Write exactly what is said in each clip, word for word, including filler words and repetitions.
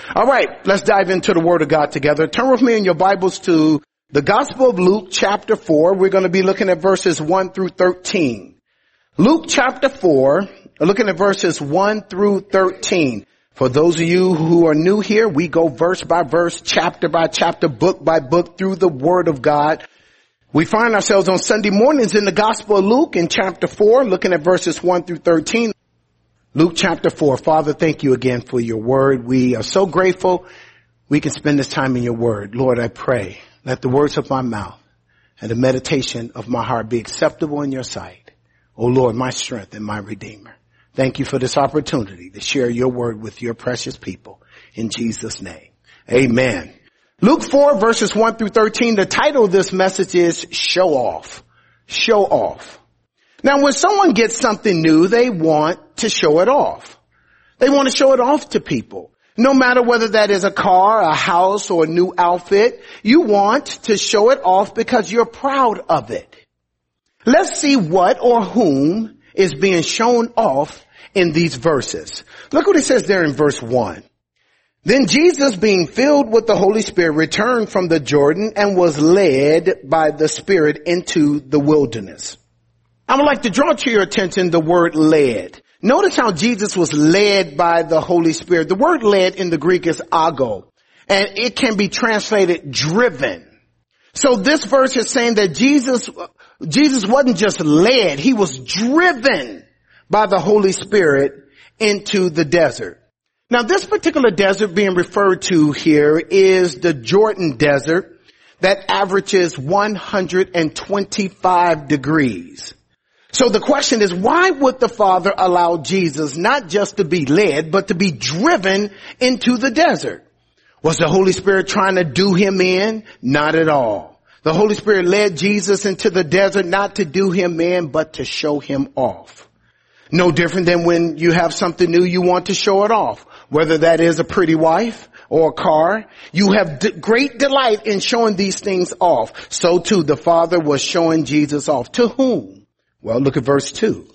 All right, let's dive into the Word of God together. Turn with me in your Bibles to the Gospel of Luke chapter four. We're going to be looking at verses one through thirteen. Luke chapter four, looking at verses one through thirteen. For those of you who are new here, we go verse by verse, chapter by chapter, book by book through the Word of God. We find ourselves on Sunday mornings in the Gospel of Luke in chapter four, looking at verses one through thirteen. Luke chapter four. Father, thank you again for your word. We are so grateful we can spend this time in your word. Lord, I pray, let the words of my mouth and the meditation of my heart be acceptable in your sight. O Lord, my strength and my redeemer. Thank you for this opportunity to share your word with your precious people. In Jesus' name, amen. Luke four verses one through thirteen. The title of this message is Show Off. Show Off. Now, when someone gets something new, they want to show it off. They want to show it off to people. No matter whether that is a car, a house, or a new outfit, you want to show it off because you're proud of it. Let's see what or whom is being shown off in these verses. Look what it says there in verse one. Then Jesus, being filled with the Holy Spirit, returned from the Jordan and was led by the Spirit into the wilderness. I would like to draw to your attention the word led. Notice how Jesus was led by the Holy Spirit. The word led in the Greek is ago, and it can be translated driven. So this verse is saying that Jesus, Jesus wasn't just led, he was driven by the Holy Spirit into the desert. Now this particular desert being referred to here is the Jordan Desert that averages one hundred twenty-five degrees. So the question is, why would the Father allow Jesus not just to be led, but to be driven into the desert? Was the Holy Spirit trying to do him in? Not at all. The Holy Spirit led Jesus into the desert not to do him in, but to show him off. No different than when you have something new, you want to show it off. Whether that is a pretty wife or a car, you have d- great delight in showing these things off. So too, the Father was showing Jesus off. To whom? Well, look at verse two.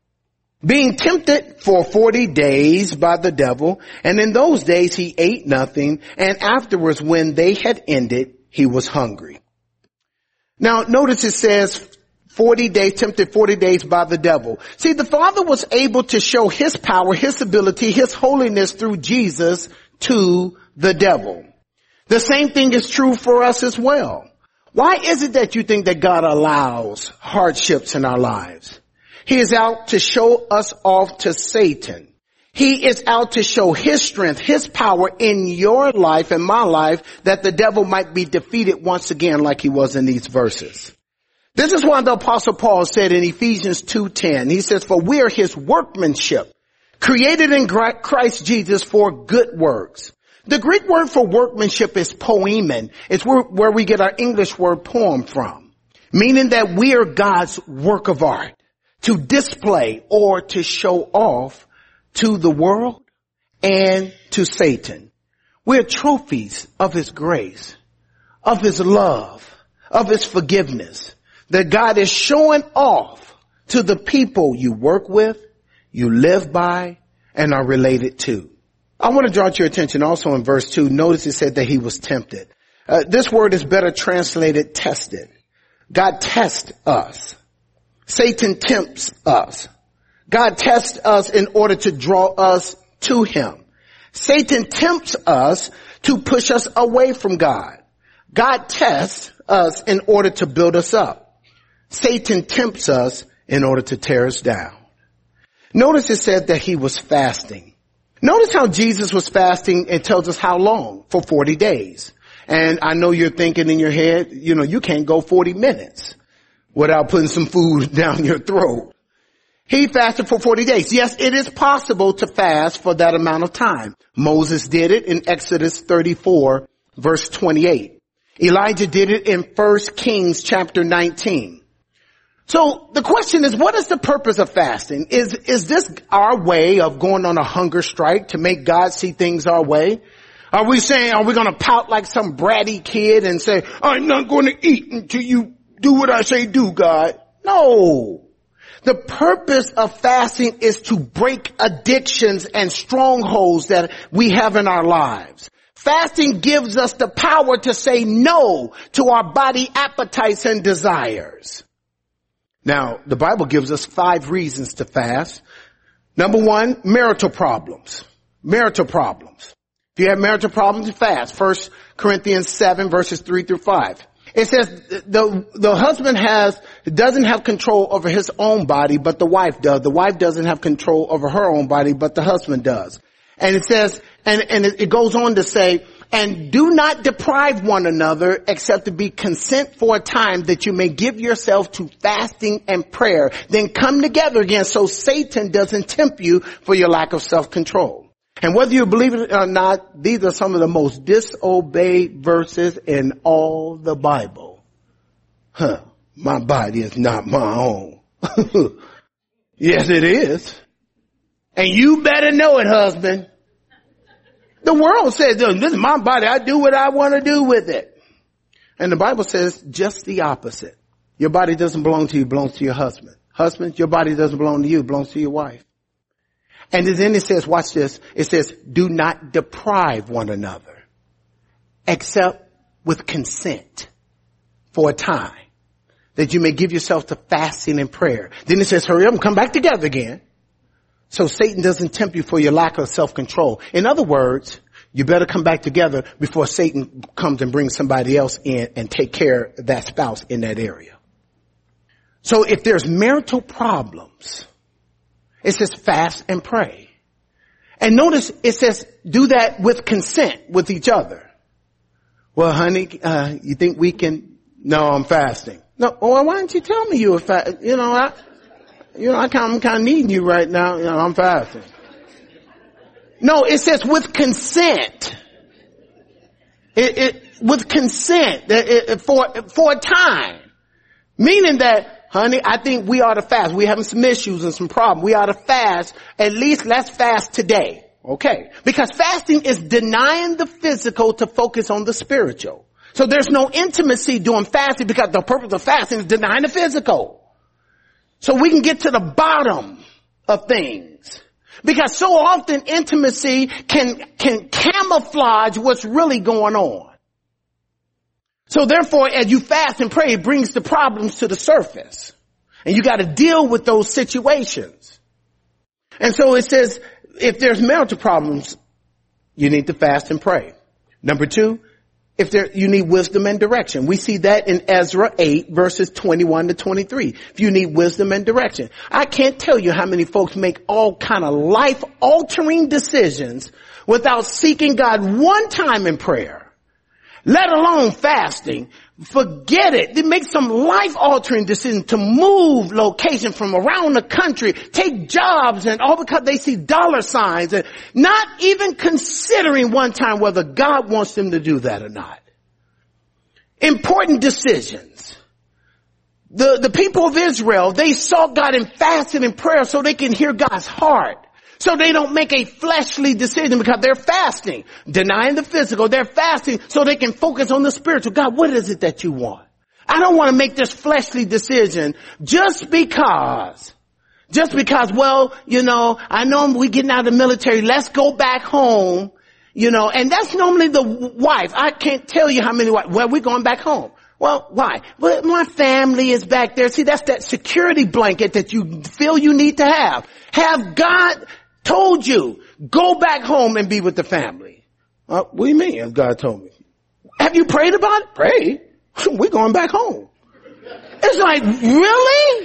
Being tempted for forty days by the devil, and in those days he ate nothing, and afterwards when they had ended, he was hungry. Now, notice it says forty days, tempted forty days by the devil. See, the Father was able to show his power, his ability, his holiness through Jesus to the devil. The same thing is true for us as well. Why is it that you think that God allows hardships in our lives? He is out to show us off to Satan. He is out to show his strength, his power in your life and my life, that the devil might be defeated once again like he was in these verses. This is why the Apostle Paul said in Ephesians two ten, he says, for we are his workmanship, created in Christ Jesus for good works. The Greek word for workmanship is poimen. It's where, where we get our English word poem from, meaning that we are God's work of art to display or to show off to the world and to Satan. We're trophies of his grace, of his love, of his forgiveness that God is showing off to the people you work with, you live by, and are related to. I want to draw to your attention also in verse two. Notice it said that he was tempted. Uh, this word is better translated tested. God tests us. Satan tempts us. God tests us in order to draw us to him. Satan tempts us to push us away from God. God tests us in order to build us up. Satan tempts us in order to tear us down. Notice it said that he was fasting. Notice how Jesus was fasting. It tells us how long? For forty days. And I know you're thinking in your head, you know, you can't go forty minutes without putting some food down your throat. He fasted for forty days. Yes, it is possible to fast for that amount of time. Moses did it in Exodus thirty-four, verse twenty-eight. Elijah did it in First Kings chapter nineteen. So the question is, what is the purpose of fasting? Is, is this our way of going on a hunger strike to make God see things our way? Are we saying, are we going to pout like some bratty kid and say, I'm not going to eat until you do what I say do, God? No. The purpose of fasting is to break addictions and strongholds that we have in our lives. Fasting gives us the power to say no to our body appetites and desires. Now, the Bible gives us five reasons to fast. Number one, marital problems. Marital problems. If you have marital problems, you fast. First Corinthians seven, verses three through five. It says the, the husband has, doesn't have control over his own body, but the wife does. The wife doesn't have control over her own body, but the husband does. And it says, and, and it goes on to say, and do not deprive one another except to be consent for a time that you may give yourself to fasting and prayer. Then come together again so Satan doesn't tempt you for your lack of self-control. And whether you believe it or not, these are some of the most disobeyed verses in all the Bible. Huh. My body is not my own. Yes, it is. And you better know it, husband. The world says, this is my body. I do what I want to do with it. And the Bible says just the opposite. Your body doesn't belong to you, it belongs to your husband. Husband, your body doesn't belong to you, it belongs to your wife. And then it says, watch this, it says, do not deprive one another except with consent for a time that you may give yourself to fasting and prayer. Then it says, hurry up and come back together again so Satan doesn't tempt you for your lack of self-control. In other words, you better come back together before Satan comes and brings somebody else in and take care of that spouse in that area. So if there's marital problems, it says fast and pray. And notice it says do that with consent with each other. Well, honey, uh, you think we can? No, I'm fasting. No, well, why didn't you tell me you were fasting? You know, I, you know, I kind of, I'm kind of needing you right now. You know, I'm fasting. No, it says with consent. It, it with consent it, it, for for a time, meaning that. Honey, I think we ought to fast. We're having some issues and some problems. We ought to fast. At least let's fast today. Okay. Because fasting is denying the physical to focus on the spiritual. So there's no intimacy doing fasting because the purpose of fasting is denying the physical. So we can get to the bottom of things. Because so often intimacy can, can camouflage what's really going on. So therefore, as you fast and pray, it brings the problems to the surface. And you got to deal with those situations. And so it says, if there's marital problems, you need to fast and pray. Number two, if there, you need wisdom and direction. We see that in Ezra eight, verses twenty-one to twenty-three. If you need wisdom and direction. I can't tell you how many folks make all kind of life-altering decisions without seeking God one time in prayer. Let alone fasting. Forget it. They make some life-altering decisions to move location from around the country, take jobs, and all because they see dollar signs, and not even considering one time whether God wants them to do that or not. Important decisions. The, the people of Israel, they sought God in fasting and prayer so they can hear God's heart. So they don't make a fleshly decision because they're fasting, denying the physical. They're fasting so they can focus on the spiritual. God, what is it that you want? I don't want to make this fleshly decision just because, just because, well, you know, I know we're getting out of the military. Let's go back home, you know, and that's normally the wife. I can't tell you how many wives. Well, we're going back home. Well, why? Well, my family is back there. See, that's that security blanket that you feel you need to have. Have God told you, go back home and be with the family. Uh, what do you mean? God told me. Have you prayed about it? Pray. We're going back home. It's like, really?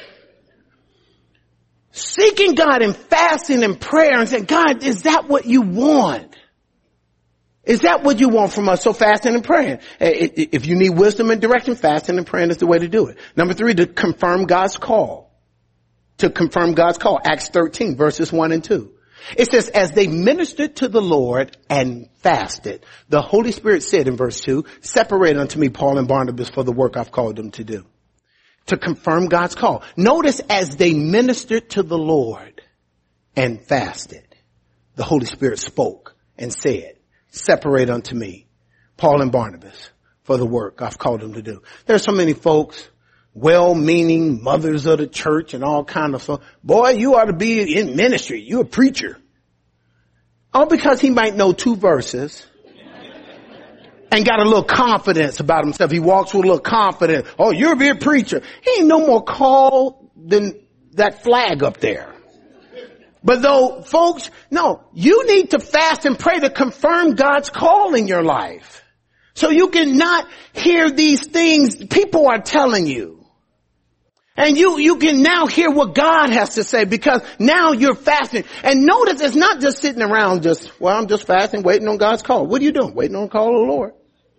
Seeking God and fasting and prayer and saying, God, is that what you want? Is that what you want from us? So fasting and praying. If you need wisdom and direction, fasting and praying is the way to do it. Number three, to confirm God's call. To confirm God's call. Acts thirteen, verses one and two. It says, as they ministered to the Lord and fasted, the Holy Spirit said in verse two, separate unto me Paul and Barnabas for the work I've called them to do. To confirm God's call. Notice as they ministered to the Lord and fasted, the Holy Spirit spoke and said, separate unto me Paul and Barnabas for the work I've called them to do. There's so many folks well-meaning mothers of the church and all kind of stuff. Boy, you ought to be in ministry. You're a preacher. All because he might know two verses and got a little confidence about himself. He walks with a little confidence. Oh, you'll be a preacher. He ain't no more called than that flag up there. But though, folks, no, you need to fast and pray to confirm God's call in your life. So you can not hear these things people are telling you. And you, you can now hear what God has to say because now you're fasting. And notice it's not just sitting around just, well, I'm just fasting, waiting on God's call. What are you doing? Waiting on the call of the Lord.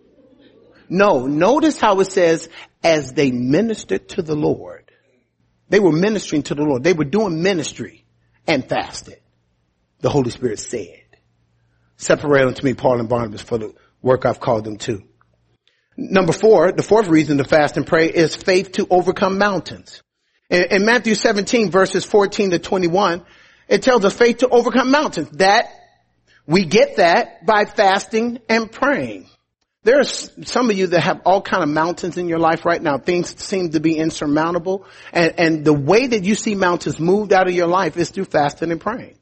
No, notice how it says, as they ministered to the Lord. They were ministering to the Lord. They were doing ministry and fasted. The Holy Spirit said, separate unto me Paul and Barnabas for the work I've called them to. Number four, the fourth reason to fast and pray is faith to overcome mountains. In, in Matthew seventeen verses fourteen to twenty-one, it tells us faith to overcome mountains. That, we get that by fasting and praying. There are some of you that have all kind of mountains in your life right now. Things seem to be insurmountable. And, and the way that you see mountains moved out of your life is through fasting and praying.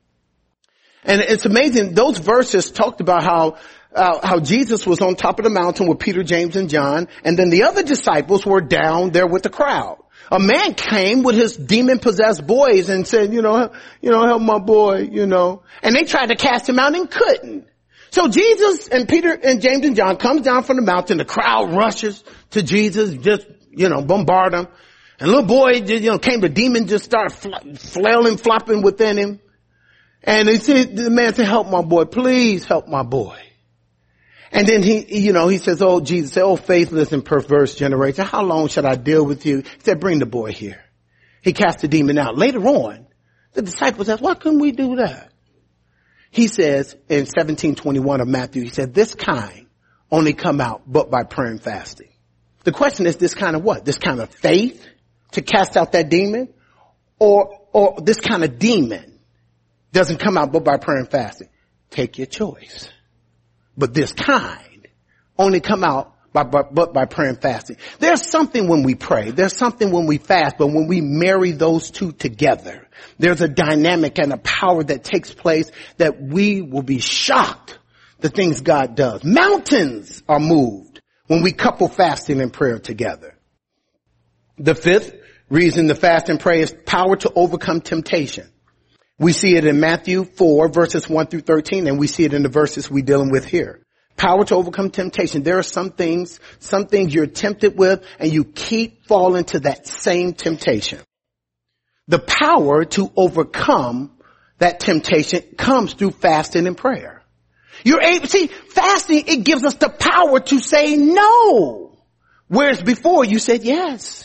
And it's amazing. Those verses talked about how Uh, how Jesus was on top of the mountain with Peter, James, and John, and then the other disciples were down there with the crowd. A man came with his demon-possessed boys and said, you know, you know, help my boy, you know. And they tried to cast him out and couldn't. So Jesus and Peter and James and John comes down from the mountain. The crowd rushes to Jesus, just, you know, bombard him. And little boy, just, you know, came, the demon just started fl- flailing, flopping within him. And he said, the man said, help my boy, please help my boy. And then he, you know, he says, oh, Jesus said, oh, faithless and perverse generation, how long should I deal with you? He said, bring the boy here. He cast the demon out. Later on, the disciples asked, why couldn't we do that? He says in seventeen twenty-one of Matthew, he said, this kind only come out but by prayer and fasting. The question is, this kind of what? This kind of faith to cast out that demon? Or, or this kind of demon doesn't come out but by prayer and fasting? Take your choice. But this kind only come out by, by, but by prayer and fasting. There's something when we pray. There's something when we fast. But when we marry those two together, there's a dynamic and a power that takes place that we will be shocked the things God does. Mountains are moved when we couple fasting and prayer together. The fifth reason to fast and pray is power to overcome temptation. We see it in Matthew four verses one through thirteen, and we see it in the verses we're dealing with here. Power to overcome temptation. There are some things, some things you're tempted with, and you keep falling to that same temptation. The power to overcome that temptation comes through fasting and prayer. You're able, see, fasting, it gives us the power to say no. Whereas before you said yes.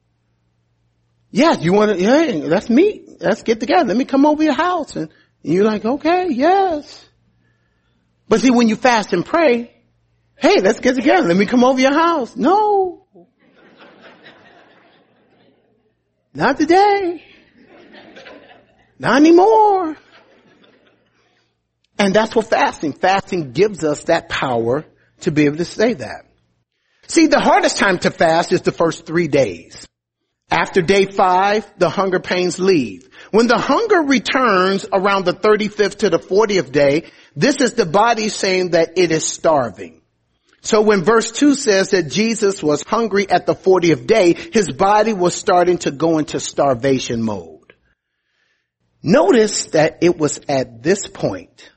Yes, you want to, yeah, let's meet. Let's get together. Let me come over your house. And you're like, okay, yes. But see, when you fast and pray, hey, let's get together. Let me come over your house. No. Not today. Not anymore. And that's what fasting. Fasting gives us that power to be able to say that. See, the hardest time to fast is the first three days. After day five, the hunger pains leave. When the hunger returns around the thirty-fifth to the fortieth day, this is the body saying that it is starving. So when verse two says that Jesus was hungry at the fortieth day, his body was starting to go into starvation mode. Notice that it was at this point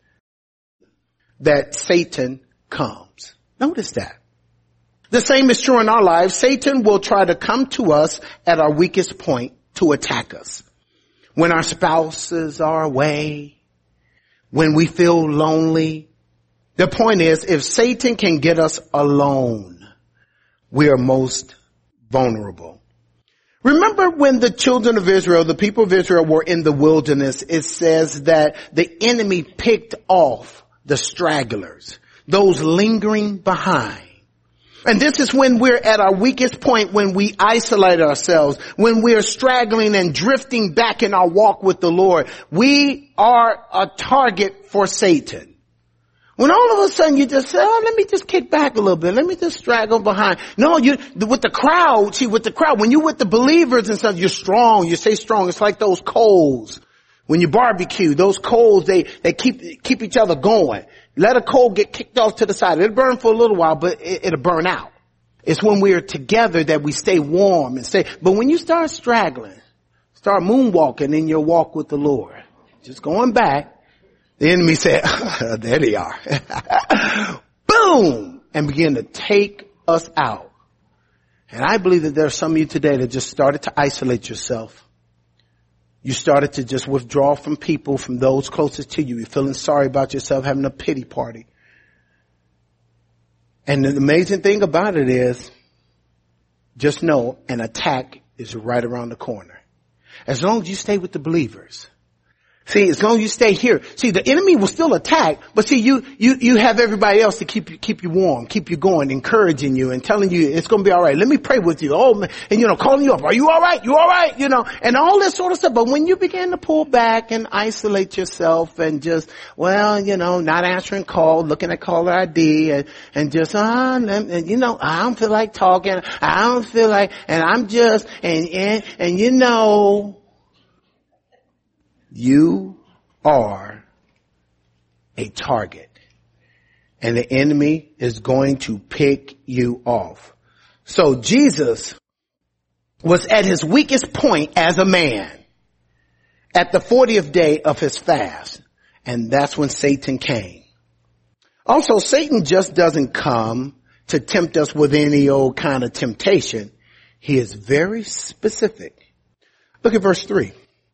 that Satan comes. Notice that. The same is true in our lives. Satan will try to come to us at our weakest point to attack us. When our spouses are away, when we feel lonely. The point is, if Satan can get us alone, we are most vulnerable. Remember when the children of Israel, the people of Israel were in the wilderness, it says that the enemy picked off the stragglers, those lingering behind. And this is when we're at our weakest point, when we isolate ourselves, when we're straggling and drifting back in our walk with the Lord. We are a target for Satan. When all of a sudden you just say, oh, let me just kick back a little bit. Let me just straggle behind. No, you, with the crowd, see, with the crowd, when you're with the believers and stuff, you're strong. You stay strong. It's like those coals. When you barbecue, those coals, they, they keep, keep each other going. Let a coal get kicked off to the side. It'll burn for a little while, but it, it'll burn out. It's when we're together that we stay warm and stay, but when you start straggling, start moonwalking in your walk with the Lord, just going back, the enemy said, there they are. Boom! And begin to take us out. And I believe that there are some of you today that just started to isolate yourself. You started to just withdraw from people, from those closest to you. You're feeling sorry about yourself, having a pity party. And the amazing thing about it is, just know an attack is right around the corner. As long as you stay with the believers. See, as long as you stay here. See, the enemy will still attack, but see, you, you, you have everybody else to keep you, keep you warm, keep you going, encouraging you and telling you it's going to be all right. Let me pray with you. Oh, man. And you know, calling you up. Are you all right? You all right? You know, and all this sort of stuff. But when you begin to pull back and isolate yourself and just, well, you know, not answering call, looking at caller I D and, and just, ah, uh, and, you know, I don't feel like talking. I don't feel like, and I'm just, and, and, and you know, you are a target, and the enemy is going to pick you off. So Jesus was at his weakest point as a man at the fortieth day of his fast, and that's when Satan came. Also, Satan just doesn't come to tempt us with any old kind of temptation. He is very specific. Look at verse three.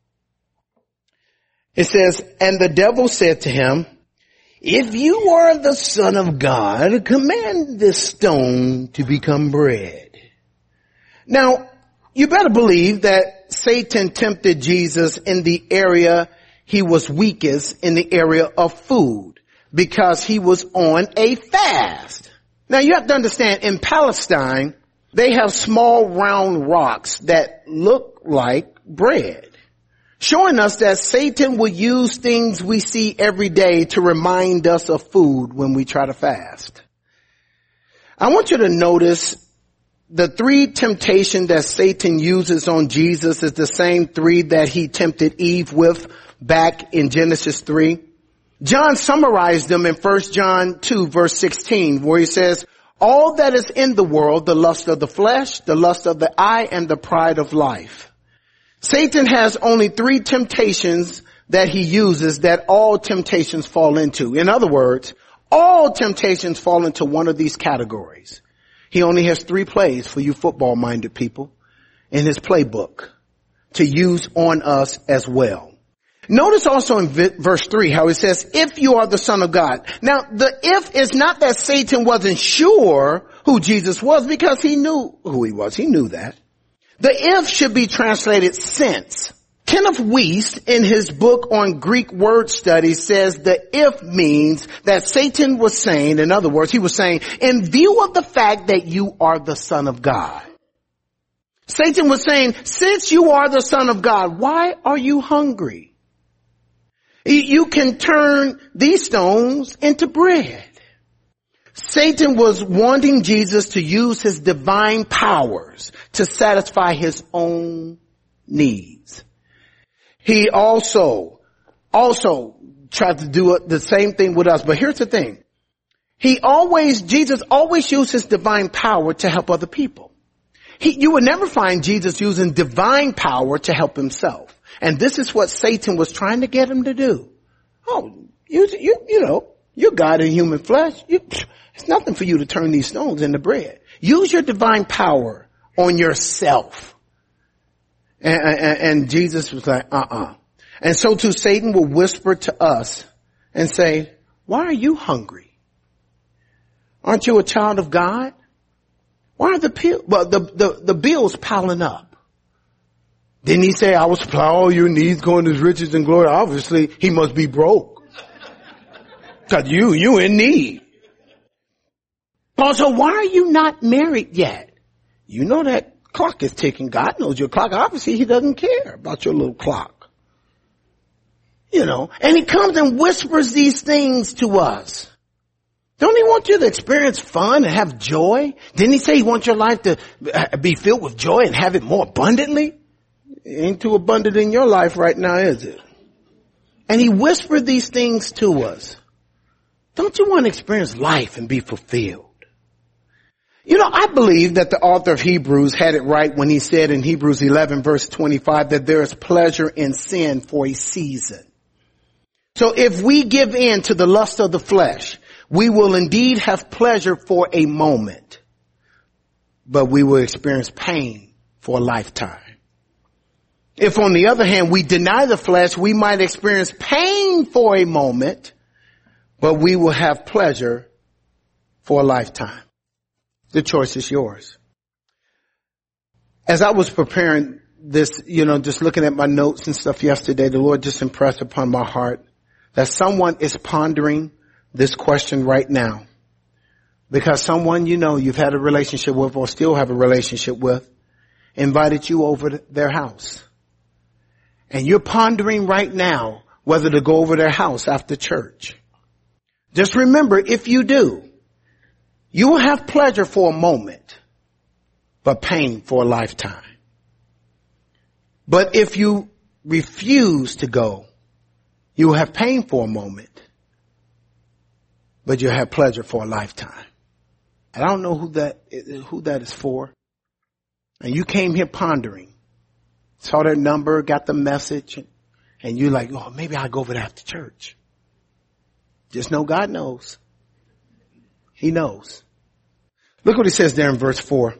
It says, and the devil said to him, if you are the Son of God, command this stone to become bread. Now, you better believe that Satan tempted Jesus in the area he was weakest, in the area of food, because he was on a fast. Now, you have to understand, in Palestine, they have small round rocks that look like bread, showing us that Satan will use things we see every day to remind us of food when we try to fast. I want you to notice the three temptations that Satan uses on Jesus is the same three that he tempted Eve with back in Genesis three. John summarized them in First John two verse sixteen, where he says, all that is in the world, the lust of the flesh, the lust of the eye, and the pride of life. Satan has only three temptations that he uses that all temptations fall into. In other words, all temptations fall into one of these categories. He only has three plays for you football-minded people in his playbook to use on us as well. Notice also in verse three how it says, if you are the Son of God. Now, the if is not that Satan wasn't sure who Jesus was, because he knew who he was. He knew that. The if should be translated since. Kenneth Wuest, in his book on Greek word studies, says the if means that Satan was saying, in other words, he was saying, in view of the fact that you are the Son of God. Satan was saying, since you are the Son of God, why are you hungry? You can turn these stones into bread. Satan was wanting Jesus to use his divine powers to satisfy his own needs. He also, also tried to do the same thing with us. But here's the thing. He always, Jesus always used his divine power to help other people. He, you would never find Jesus using divine power to help himself. And this is what Satan was trying to get him to do. Oh, you, you, you know, you're God in human flesh. You, it's nothing for you to turn these stones into bread. Use your divine power on yourself. And, and, and Jesus was like, uh-uh. And so too, Satan will whisper to us and say, why are you hungry? Aren't you a child of God? Why are the, pill, well, the, the, the bills piling up? Didn't he say, I will supply all your needs going to his riches and glory? Obviously, he must be broke. Cause you, you in need. Also, why are you not married yet? You know that clock is ticking. God knows your clock. Obviously, he doesn't care about your little clock. You know, and he comes and whispers these things to us. Don't he want you to experience fun and have joy? Didn't he say he wants your life to be filled with joy and have it more abundantly? It ain't too abundant in your life right now, is it? And he whispered these things to us. Don't you want to experience life and be fulfilled? You know, I believe that the author of Hebrews had it right when he said in Hebrews eleven verse twenty-five that there is pleasure in sin for a season. So if we give in to the lust of the flesh, we will indeed have pleasure for a moment, but we will experience pain for a lifetime. If on the other hand, we deny the flesh, we might experience pain for a moment, but we will have pleasure for a lifetime. The choice is yours. As I was preparing this, you know, just looking at my notes and stuff yesterday, the Lord just impressed upon my heart that someone is pondering this question right now. Because someone you know you've had a relationship with or still have a relationship with invited you over to their house. And you're pondering right now whether to go over their house after church. Just remember, if you do, you will have pleasure for a moment, but pain for a lifetime. But if you refuse to go, you will have pain for a moment, but you'll have pleasure for a lifetime. And I don't know who that, who that is for. And you came here pondering, saw their number, got the message, and you're like, oh, maybe I'll go over there after church. Just know God knows. He knows. Look what he says there in verse four.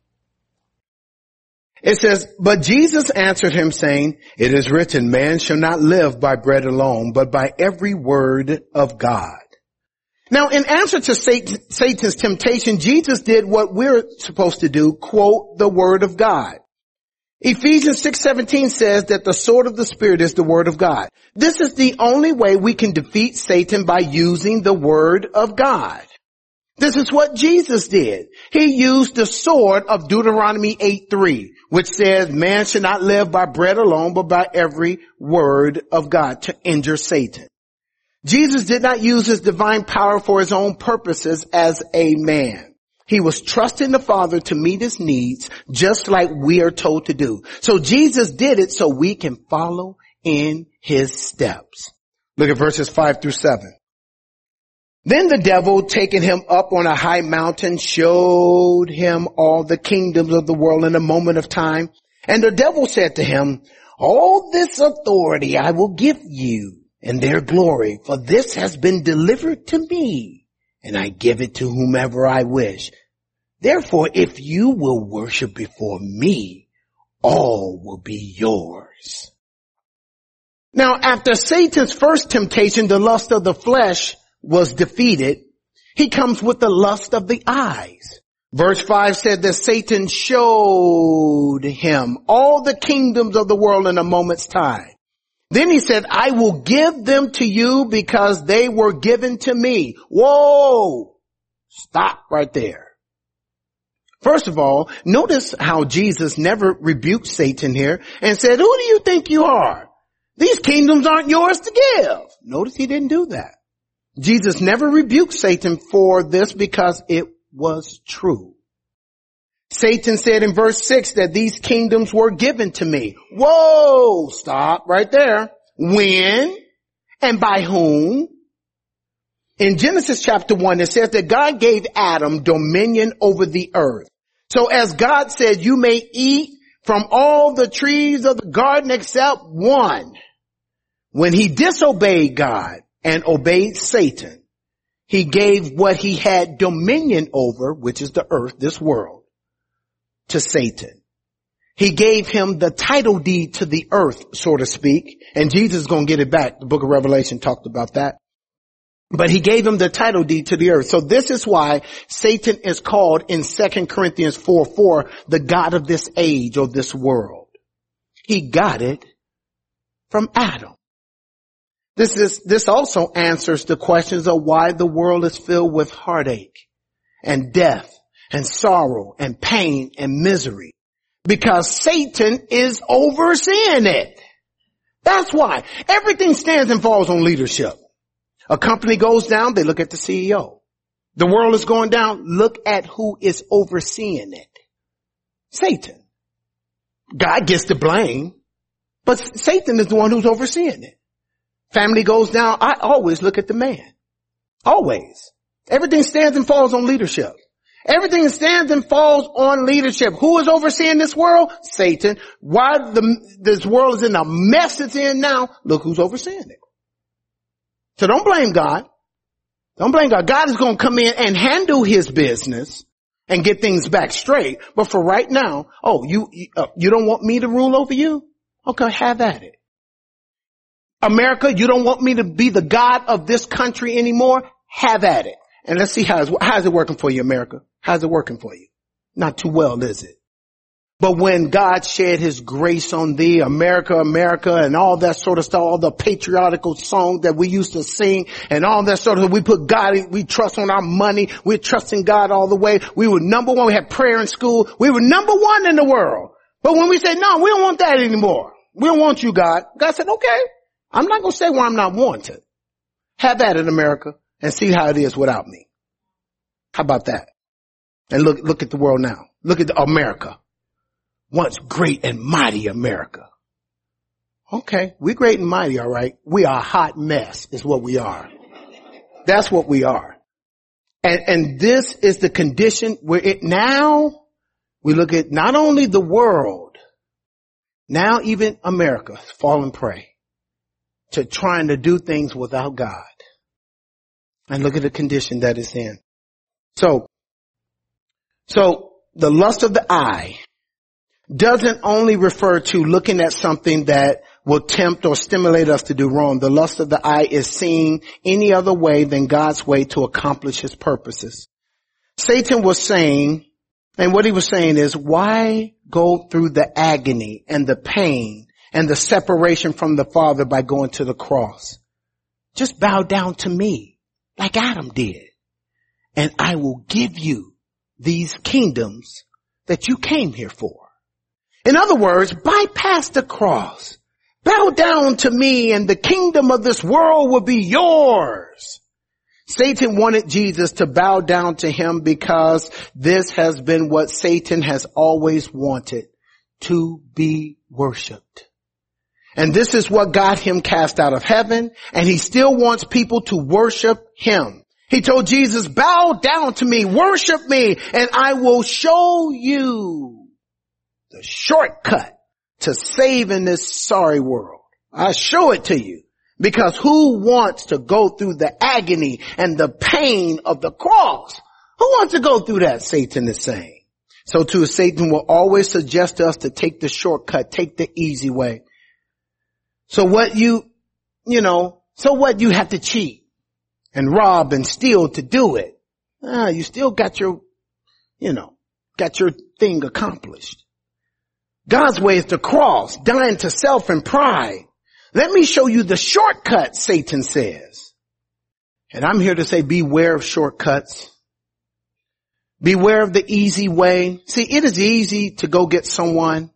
It says, but Jesus answered him saying, it is written, man shall not live by bread alone, but by every word of God. Now, in answer to Satan, Satan's temptation, Jesus did what we're supposed to do, quote the word of God. Ephesians six seventeen says that the sword of the Spirit is the word of God. This is the only way we can defeat Satan, by using the word of God. This is what Jesus did. He used the sword of Deuteronomy eight three, which says, man should not live by bread alone, but by every word of God, to injure Satan. Jesus did not use his divine power for his own purposes as a man. He was trusting the Father to meet his needs, just like we are told to do. So Jesus did it so we can follow in his steps. Look at verses five through seven. Then the devil, taking him up on a high mountain, showed him all the kingdoms of the world in a moment of time. And the devil said to him, all this authority I will give you and their glory, for this has been delivered to me, and I give it to whomever I wish. Therefore, if you will worship before me, all will be yours. Now, after Satan's first temptation, the lust of the flesh was defeated, he comes with the lust of the eyes. Verse five said that Satan showed him all the kingdoms of the world in a moment's time. Then he said, I will give them to you because they were given to me. Whoa! Stop right there. First of all, notice how Jesus never rebuked Satan here and said, who do you think you are? These kingdoms aren't yours to give. Notice he didn't do that. Jesus never rebuked Satan for this because it was true. Satan said in verse six that these kingdoms were given to me. Whoa! Stop right there. When and by whom? In Genesis chapter one, it says that God gave Adam dominion over the earth. So as God said, you may eat from all the trees of the garden except one. When he disobeyed God and obeyed Satan, he gave what he had dominion over, which is the earth, this world, to Satan. He gave him the title deed to the earth, so to speak. And Jesus is going to get it back. The book of Revelation talked about that. But he gave him the title deed to the earth. So this is why Satan is called in Second Corinthians four four the God of this age or this world. He got it from Adam. This is, this also answers the questions of why the world is filled with heartache and death and sorrow and pain and misery. Because Satan is overseeing it. That's why. Everything stands and falls on leadership. A company goes down, they look at the C E O. The world is going down. Look at who is overseeing it. Satan. God gets the blame, but Satan is the one who's overseeing it. Family goes down. I always look at the man. Always. Everything stands and falls on leadership. Everything stands and falls on leadership. Who is overseeing this world? Satan. Why the, this world is in the mess it's in now? Look who's overseeing it. So don't blame God. Don't blame God. God is going to come in and handle his business and get things back straight. But for right now, oh, you, you, uh, you don't want me to rule over you? Okay, have at it. America, you don't want me to be the God of this country anymore? Have at it. And let's see how it's, how's it working for you, America? How's it working for you? Not too well, is it? But when God shed his grace on thee, America, America, and all that sort of stuff, all the patriotical songs that we used to sing and all that sort of, we put God, we trust on our money. We're trusting God all the way. We were number one. We had prayer in school. We were number one in the world. But when we said, no, we don't want that anymore. We don't want you, God. God said, okay, I'm not going to say where I'm not wanted. Have at it, America, and see how it is without me. How about that? And look, look at the world now. Look at America. Once great and mighty America. Okay, we're great and mighty, all right. We are a hot mess is what we are. That's what we are. And, and this is the condition where it now, we look at not only the world, now even America is falling prey to trying to do things without God. And look at the condition that it's in. So, so the lust of the eye doesn't only refer to looking at something that will tempt or stimulate us to do wrong. The lust of the eye is seeing any other way than God's way to accomplish his purposes. Satan was saying, and what he was saying is, why go through the agony and the pain and the separation from the Father by going to the cross? Just bow down to me like Adam did, and I will give you these kingdoms that you came here for. In other words, bypass the cross. Bow down to me and the kingdom of this world will be yours. Satan wanted Jesus to bow down to him because this has been what Satan has always wanted, to be worshiped. And this is what got him cast out of heaven, and he still wants people to worship him. He told Jesus, bow down to me, worship me, and I will show you the shortcut to saving this sorry world. I show it to you, because who wants to go through the agony and the pain of the cross? Who wants to go through that? Satan is saying. So too, Satan will always suggest to us to take the shortcut, take the easy way. So what you, you know, so what you have to cheat and rob and steal to do it. Ah, you still got your, you know, got your thing accomplished. God's way is the cross, dying to self and pride. Let me show you the shortcut, Satan says. And I'm here to say beware of shortcuts. Beware of the easy way. See, it is easy to go get someone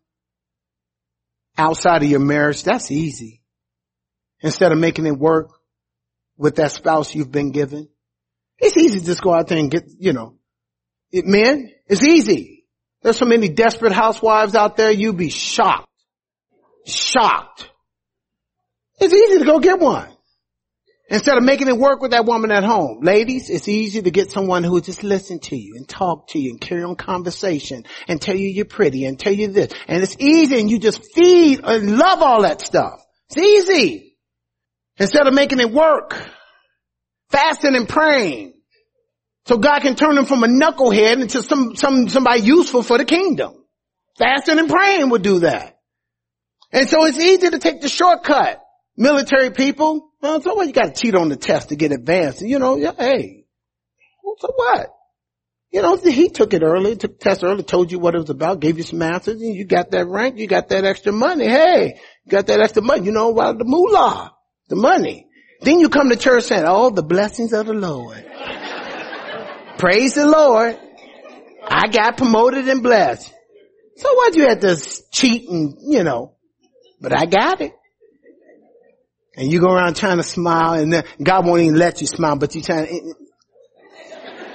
outside of your marriage. That's easy. Instead of making it work with that spouse you've been given. It's easy to just go out there and get, you know, it, men, it's easy. There's so many desperate housewives out there, you'd be shocked. Shocked. It's easy to go get one. Instead of making it work with that woman at home. Ladies, it's easy to get someone who will just listen to you and talk to you and carry on conversation and tell you you're pretty and tell you this. And it's easy, and you just feed and love all that stuff. It's easy. Instead of making it work. Fasting and praying. So God can turn them from a knucklehead into some, some, somebody useful for the kingdom. Fasting and praying would do that. And so it's easy to take the shortcut. Military people, well, so what? You got to cheat on the test to get advanced. And you know, yeah, hey, so what? You know, he took it early, took the test early, told you what it was about, gave you some answers, and you got that rank, you got that extra money. Hey, you got that extra money. You know about the moolah, the money. Then you come to church saying, oh, the blessings of the Lord. Praise the Lord. I got promoted and blessed. So what, you had to cheat and, you know, but I got it. And you go around trying to smile, and then God won't even let you smile, but you trying to,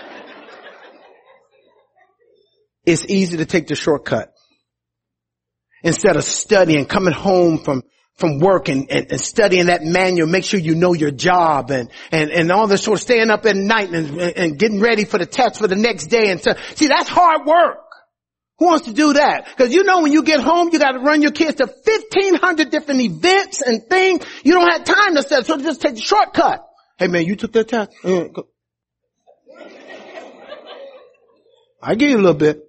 it's easy to take the shortcut. Instead of studying, coming home from from work and, and, and studying that manual, make sure you know your job and, and, and all this sort of staying up at night and, and getting ready for the test for the next day. And so, see, that's hard work. Who wants to do that? Because you know when you get home, you got to run your kids to fifteen hundred different events and things. You don't have time to study, so just take the shortcut. Hey man, you took that test? Uh, I give you a little bit.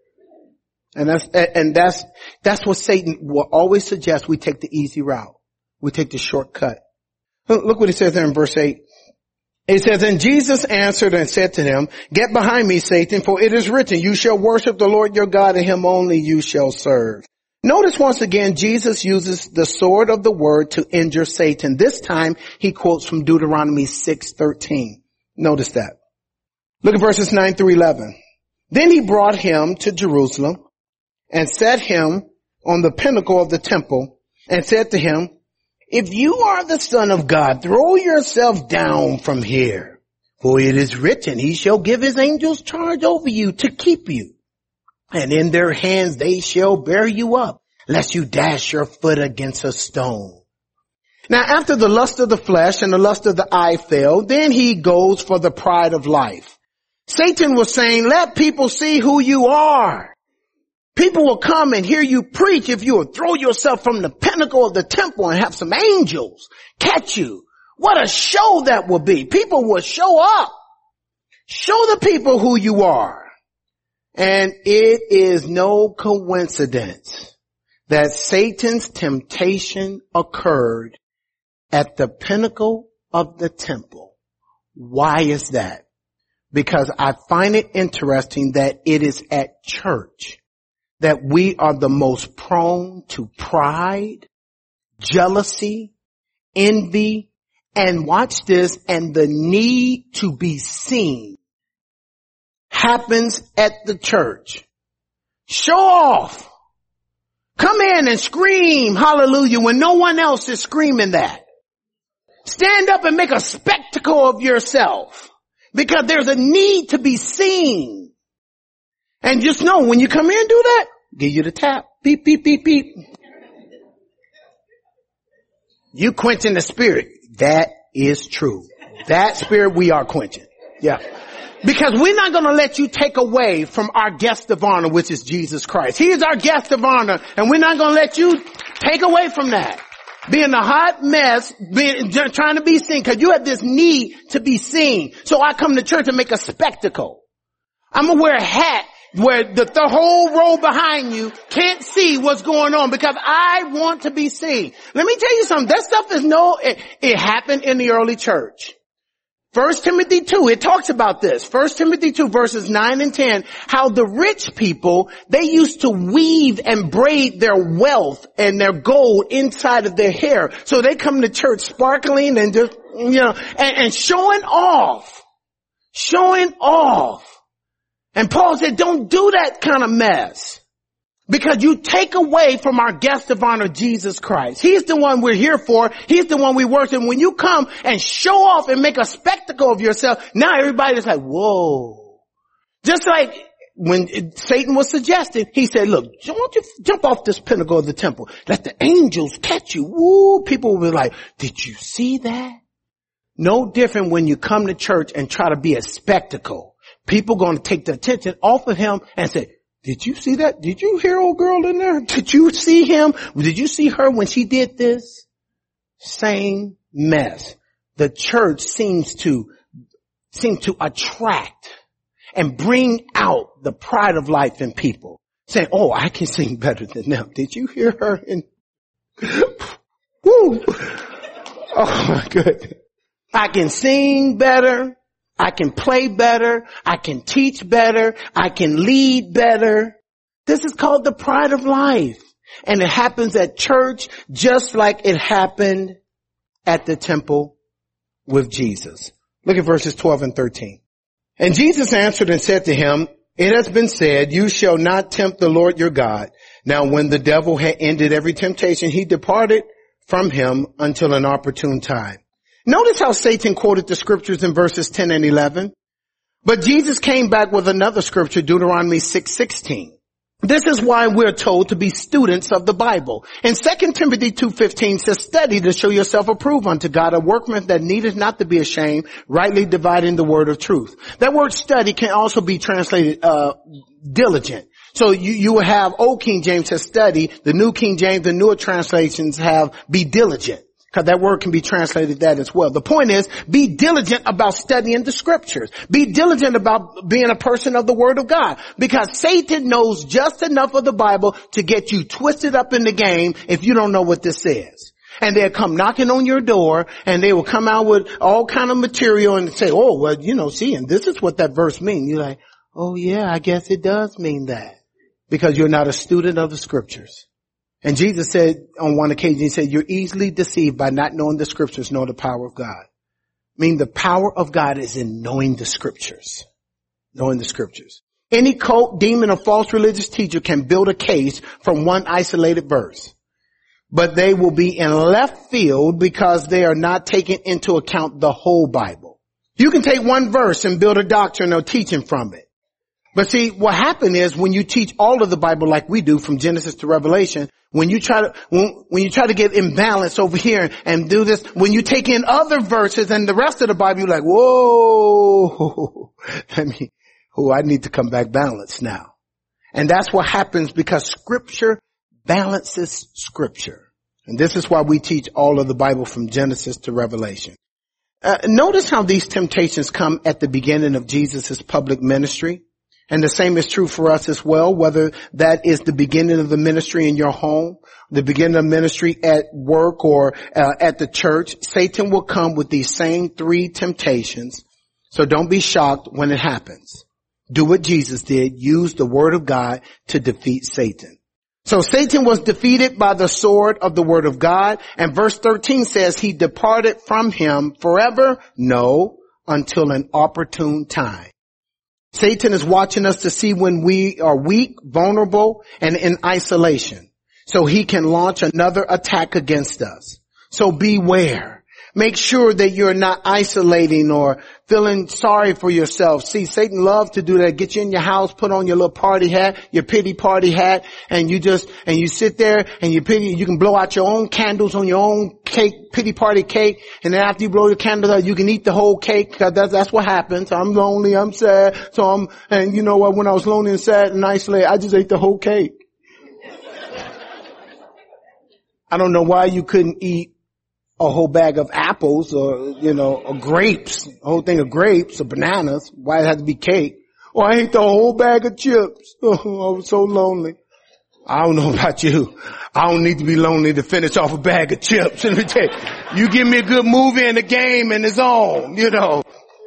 And that's, and that's, that's what Satan will always suggest. We take the easy route. We take the shortcut. Look what it says there in verse eight. It says, and Jesus answered and said to him, get behind me, Satan, for it is written, you shall worship the Lord your God and him only you shall serve. Notice once again, Jesus uses the sword of the word to injure Satan. This time he quotes from Deuteronomy six thirteen. Notice that. Look at verses nine through eleven. Then he brought him to Jerusalem and set him on the pinnacle of the temple and said to him, if you are the Son of God, throw yourself down from here. For it is written, he shall give his angels charge over you to keep you. And in their hands they shall bear you up, lest you dash your foot against a stone. Now after the lust of the flesh and the lust of the eye failed, then he goes for the pride of life. Satan was saying, let people see who you are. People will come and hear you preach if you will throw yourself from the pinnacle of the temple and have some angels catch you. What a show that will be. People will show up. Show the people who you are. And it is no coincidence that Satan's temptation occurred at the pinnacle of the temple. Why is that? Because I find it interesting that it is at church that we are the most prone to pride, jealousy, envy, and watch this, and the need to be seen happens at the church. Show off. Come in and scream hallelujah when no one else is screaming that. Stand up and make a spectacle of yourself because there's a need to be seen. And just know when you come in and do that, give you the tap. Beep, beep, beep, beep. You quenching the spirit. That is true. That spirit we are quenching. Yeah. Because we're not going to let you take away from our guest of honor, which is Jesus Christ. He is our guest of honor, and we're not going to let you take away from that. Being a hot mess, being, trying to be seen, because you have this need to be seen. So I come to church and make a spectacle. I'm going to wear a hat where the, the whole row behind you can't see what's going on because I want to be seen. Let me tell you something. That stuff is no, it, it happened in the early church. First Timothy two, it talks about this. First Timothy two verses nine and ten, how the rich people, they used to weave and braid their wealth and their gold inside of their hair. So they come to church sparkling and just, you know, and, and showing off. Showing off. And Paul said, don't do that kind of mess. Because you take away from our guest of honor, Jesus Christ. He's the one we're here for. He's the one we worship. When you come and show off and make a spectacle of yourself, now everybody's like, whoa. Just like when Satan was suggesting, he said, look, why don't you jump off this pinnacle of the temple? Let the angels catch you. Woo. People will be like, did you see that? No different when you come to church and try to be a spectacle. People going to take the attention off of him and say, did you see that? Did you hear old girl in there? Did you see him? Did you see her when she did this? Same mess. The church seems to, seems to attract and bring out the pride of life in people. Saying, oh, I can sing better than them. Did you hear her? And woo. Oh my goodness. I can sing better. I can play better. I can teach better. I can lead better. This is called the pride of life. And it happens at church just like it happened at the temple with Jesus. Look at verses twelve and thirteen. And Jesus answered and said to him, it has been said, you shall not tempt the Lord your God. Now when the devil had ended every temptation, he departed from him until an opportune time. Notice how Satan quoted the scriptures in verses ten and eleven. But Jesus came back with another scripture, Deuteronomy six sixteen. This is why we're told to be students of the Bible. And Second Timothy two fifteen says, study to show yourself approved unto God, a workman that needeth not to be ashamed, rightly dividing the word of truth. That word study can also be translated, uh, diligent. So you, you will have Old King James says study, the New King James, the newer translations have be diligent. Because that word can be translated that as well. The point is, be diligent about studying the scriptures. Be diligent about being a person of the word of God. Because Satan knows just enough of the Bible to get you twisted up in the game if you don't know what this says. And they'll come knocking on your door and they will come out with all kind of material and say, oh, well, you know, see, and this is what that verse means. You're like, oh yeah, I guess it does mean that. Because you're not a student of the scriptures. And Jesus said on one occasion, he said, you're easily deceived by not knowing the scriptures nor the power of God. I mean, the power of God is in knowing the scriptures. Knowing the scriptures. Any cult, demon, or false religious teacher can build a case from one isolated verse. But they will be in left field because they are not taking into account the whole Bible. You can take one verse and build a doctrine or teaching from it. But see, what happened is when you teach all of the Bible like we do from Genesis to Revelation, when you try to, when, when you try to get imbalance over here and do this, when you take in other verses and the rest of the Bible, you're like, whoa, I mean, oh, I need to come back balanced now. And that's what happens because scripture balances scripture. And this is why we teach all of the Bible from Genesis to Revelation. Uh, notice how these temptations come at the beginning of Jesus' public ministry. And the same is true for us as well, whether that is the beginning of the ministry in your home, the beginning of ministry at work or uh, at the church. Satan will come with these same three temptations. So don't be shocked when it happens. Do what Jesus did. Use the word of God to defeat Satan. So Satan was defeated by the sword of the word of God. And verse thirteen says he departed from him forever. No, until an opportune time. Satan is watching us to see when we are weak, vulnerable, and in isolation. So he can launch another attack against us. So beware. Make sure that you're not isolating or feeling sorry for yourself. See, Satan loves to do that. Get you in your house, put on your little party hat, your pity party hat, and you just, and you sit there and you pity, you can blow out your own candles on your own cake, pity party cake, and then after you blow your candles out, you can eat the whole cake, because that's, that's what happens. I'm lonely, I'm sad, so I'm, and you know what, when I was lonely and sad and isolated, I just ate the whole cake. I don't know why you couldn't eat a whole bag of apples or, you know, or grapes, a whole thing of grapes or bananas. Why it had to be cake? Or I ate the whole bag of chips. Oh, I was so lonely. I don't know about you. I don't need to be lonely to finish off a bag of chips. Let me tell you, you give me a good movie and a game and it's on, you know.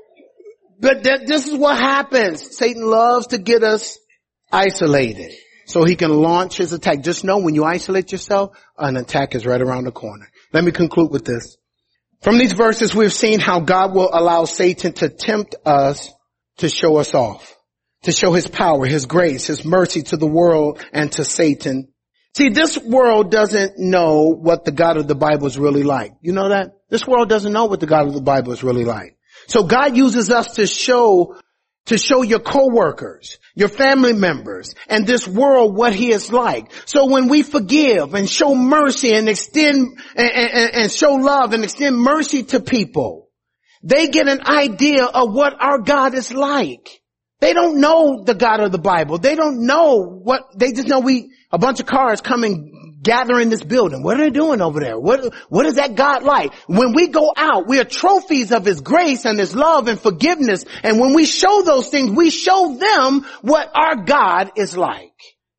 But that, this is what happens. Satan loves to get us isolated so he can launch his attack. Just know when you isolate yourself, an attack is right around the corner. Let me conclude with this. From these verses, we've seen how God will allow Satan to tempt us to show us off, to show his power, his grace, his mercy to the world and to Satan. See, this world doesn't know what the God of the Bible is really like. You know that? This world doesn't know what the God of the Bible is really like. So God uses us to show to show your coworkers, your family members, and this world what he is like. So when we forgive and show mercy and extend and, and, and show love and extend mercy to people, they get an idea of what our God is like. They don't know the God of the Bible. They don't know what, they just know we, a bunch of cars come and gather in this building. What are they doing over there? What, what is that God like? When we go out, we are trophies of his grace and his love and forgiveness. And when we show those things, we show them what our God is like.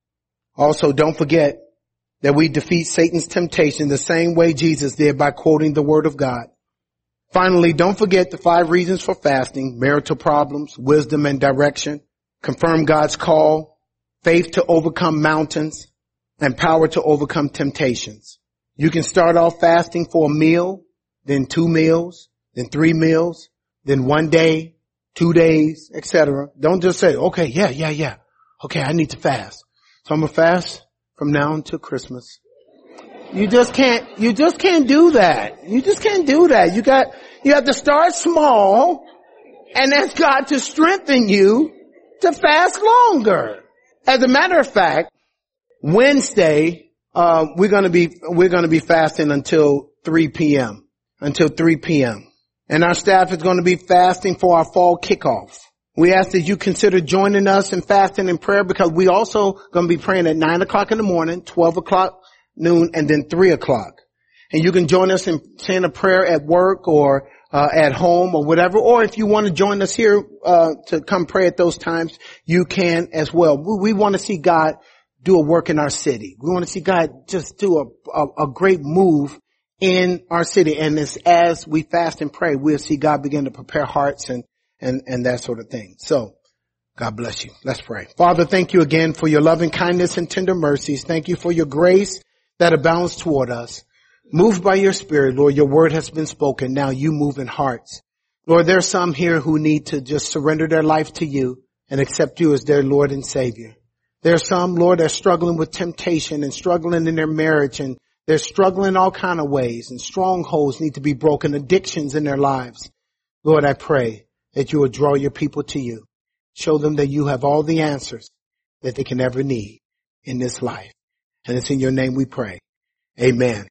Also, don't forget that we defeat Satan's temptation the same way Jesus did by quoting the word of God. Finally, don't forget the five reasons for fasting: marital problems, wisdom and direction, confirm God's call, faith to overcome mountains, and power to overcome temptations. You can start off fasting for a meal, then two meals, then three meals, then one day, two days, et cetera. Don't just say, okay, yeah, yeah, yeah. Okay, I need to fast. So I'm going to fast from now until Christmas. You just can't, you just can't do that. You just can't do that. You got, you have to start small And ask God to strengthen you to fast longer. As a matter of fact, Wednesday, uh, we're going to be, we're going to be fasting until three p.m. until three p.m. And our staff is going to be fasting for our fall kickoff. We ask that you consider joining us in fasting and prayer, because we also going to be praying at nine o'clock in the morning, twelve o'clock noon, and then three o'clock. And you can join us in saying a prayer at work or uh, at home or whatever. Or if you want to join us here uh, to come pray at those times, you can as well. We, we want to see God do a work in our city. We want to see God just do a, a, a great move in our city. And as, as we fast and pray, we'll see God begin to prepare hearts and, and, and that sort of thing. So God bless you. Let's pray. Father, thank you again for your loving kindness and tender mercies. Thank you for your grace that abounds toward us. Moved by your Spirit, Lord, your word has been spoken. Now you move in hearts. Lord, there are some here who need to just surrender their life to you and accept you as their Lord and Savior. There are some, Lord, that are struggling with temptation and struggling in their marriage, and they're struggling in all kind of ways, and strongholds need to be broken, addictions in their lives. Lord, I pray that you will draw your people to you. Show them that you have all the answers that they can ever need in this life. And it's in your name we pray. Amen.